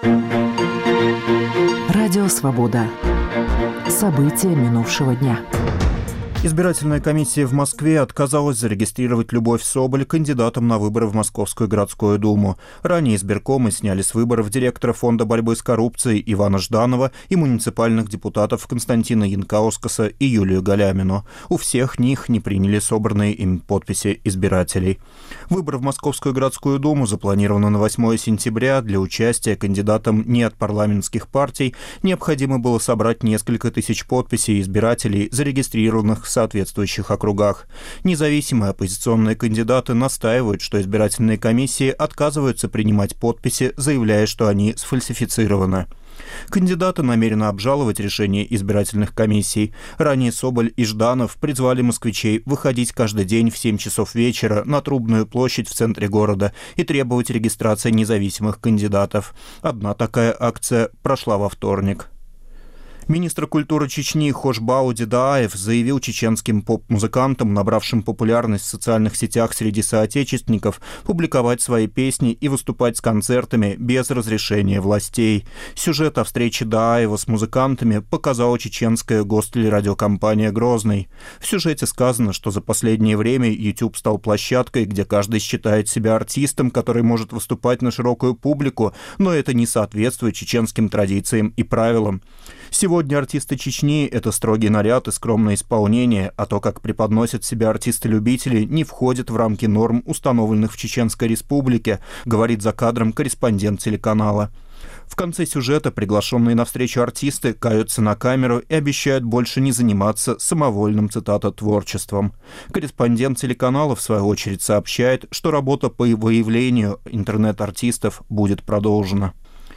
Радио «Свобода». События минувшего дня. Избирательная комиссия в Москве отказалась зарегистрировать Любовь Соболь кандидатом на выборы в Московскую городскую думу. Ранее избиркомы сняли с выборов директора Фонда борьбы с коррупцией Ивана Жданова и муниципальных депутатов Константина Янкаускаса и Юлию Галямину. У всех них не приняли собранные им подписи избирателей. Выборы в Московскую городскую думу запланированы на 8 сентября. Для участия кандидатам не от парламентских партий необходимо было собрать несколько тысяч подписей избирателей, зарегистрированных в соответствующих округах. Независимые оппозиционные кандидаты настаивают, что избирательные комиссии отказываются принимать подписи, заявляя, что они сфальсифицированы. Кандидаты намерены обжаловать решение избирательных комиссий. Ранее Соболь и Жданов призвали москвичей выходить каждый день в 7 часов вечера на Трубную площадь в центре города и требовать регистрации независимых кандидатов. Одна такая акция прошла во вторник. Министр культуры Чечни Хошбау Дедаев заявил чеченским поп-музыкантам, набравшим популярность в социальных сетях среди соотечественников, публиковать свои песни и выступать с концертами без разрешения властей. Сюжет о встрече Даева с музыкантами показала чеченская гостелерадиокомпания «Грозный». В сюжете сказано, что за последнее время YouTube стал площадкой, где каждый считает себя артистом, который может выступать на широкую публику, но это не соответствует чеченским традициям и правилам. Сегодня артисты Чечни – это строгий наряд и скромное исполнение, а то, как преподносят себя артисты-любители, не входит в рамки норм, установленных в Чеченской Республике, говорит за кадром корреспондент телеканала. В конце сюжета приглашенные на встречу артисты каются на камеру и обещают больше не заниматься самовольным, цитата, творчеством. Корреспондент телеканала, в свою очередь, сообщает, что работа по выявлению интернет-артистов будет продолжена.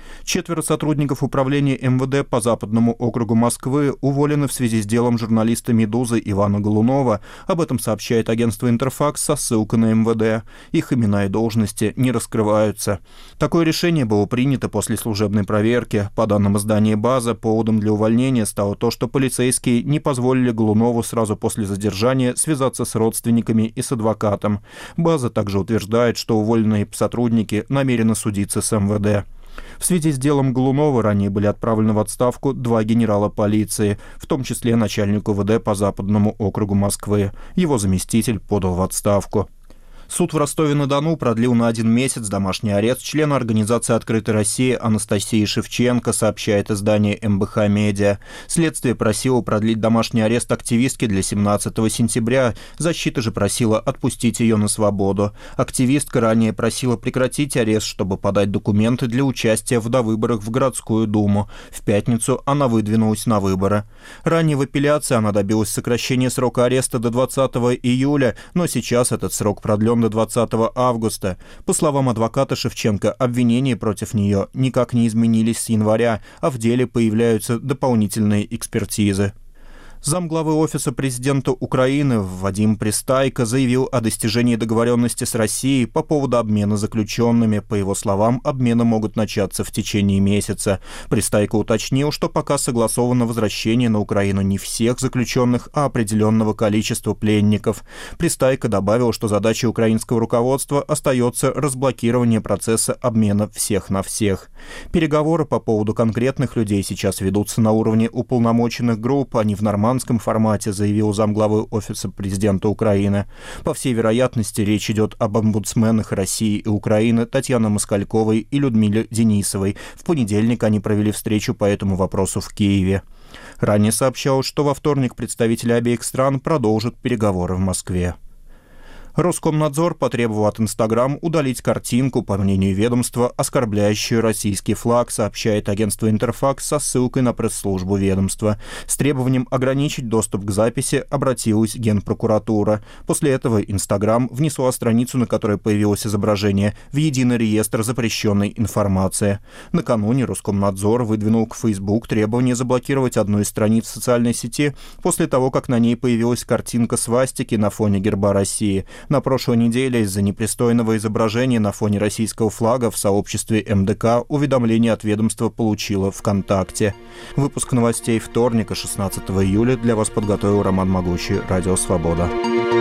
4 сотрудников управления МВД по Западному округу Москвы уволены в связи с делом журналиста «Медузы» Ивана Голунова. Об этом сообщает агентство «Интерфакс» со ссылкой на МВД. Их имена и должности не раскрываются. Такое решение было принято после служебной проверки. По данным издания «База», поводом для увольнения стало то, что полицейские не позволили Голунову сразу после задержания связаться с родственниками и с адвокатом. «База» также утверждает, что уволенные сотрудники намерены судиться с МВД. В связи с делом Голунова ранее были отправлены в отставку 2 генерала полиции, в том числе начальник УВД по Западному округу Москвы. Его заместитель подал в отставку. Суд в Ростове-на-Дону продлил на 1 месяц домашний арест члена организации «Открытой России» Анастасии Шевченко, сообщает издание МБХ Медиа. Следствие просило продлить домашний арест активистки для 17 сентября. Защита же просила отпустить ее на свободу. Активистка ранее просила прекратить арест, чтобы подать документы для участия в довыборах в городскую думу. В пятницу она выдвинулась на выборы. Ранее в апелляции она добилась сокращения срока ареста до 20 июля, но сейчас этот срок продлен до 20 августа. По словам адвоката Шевченко, обвинения против нее никак не изменились с января, а в деле появляются дополнительные экспертизы. Замглавы Офиса президента Украины Вадим Пристайко заявил о достижении договоренности с Россией по поводу обмена заключенными. По его словам, обмены могут начаться в течение месяца. Пристайко уточнил, что пока согласовано возвращение на Украину не всех заключенных, а определенного количества пленников. Пристайко добавил, что задачей украинского руководства остается разблокирование процесса обмена всех на всех. Переговоры по поводу конкретных людей сейчас ведутся на уровне уполномоченных групп, а не в нормальном формате, заявил замглавы Офиса президента Украины. По всей вероятности, речь идет об омбудсменах России и Украины Татьяне Москальковой и Людмиле Денисовой. В понедельник они провели встречу по этому вопросу в Киеве. Ранее сообщалось, что во вторник представители обеих стран продолжат переговоры в Москве. Роскомнадзор потребовал от Инстаграм удалить картинку, по мнению ведомства, оскорбляющую российский флаг, сообщает агентство «Интерфакс» со ссылкой на пресс-службу ведомства. С требованием ограничить доступ к записи обратилась Генпрокуратура. После этого Инстаграм внесла страницу, на которой появилось изображение, в единый реестр запрещенной информации. Накануне Роскомнадзор выдвинул к Facebook требование заблокировать одну из страниц социальной сети после того, как на ней появилась картинка свастики на фоне герба России. На прошлой неделе из-за непристойного изображения на фоне российского флага в сообществе МДК уведомление от ведомства получило ВКонтакте. Выпуск новостей вторника, 16 июля, для вас подготовил Роман Могучий, Радио Свобода.